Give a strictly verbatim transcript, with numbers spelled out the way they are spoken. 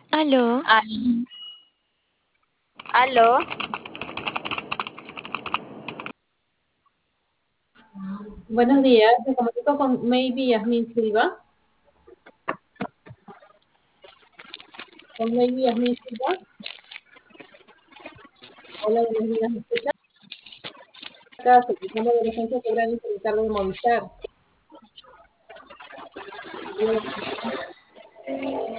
Aló, Al- Aló, Buenos días, me comunico con Maybe Yasmin Silva. Con Maybe Yasmin Silva. Hola, buenos días, ¿me escucha? Acá, solicitando de la agencia Soberana Intercargo de Movistar. Hola,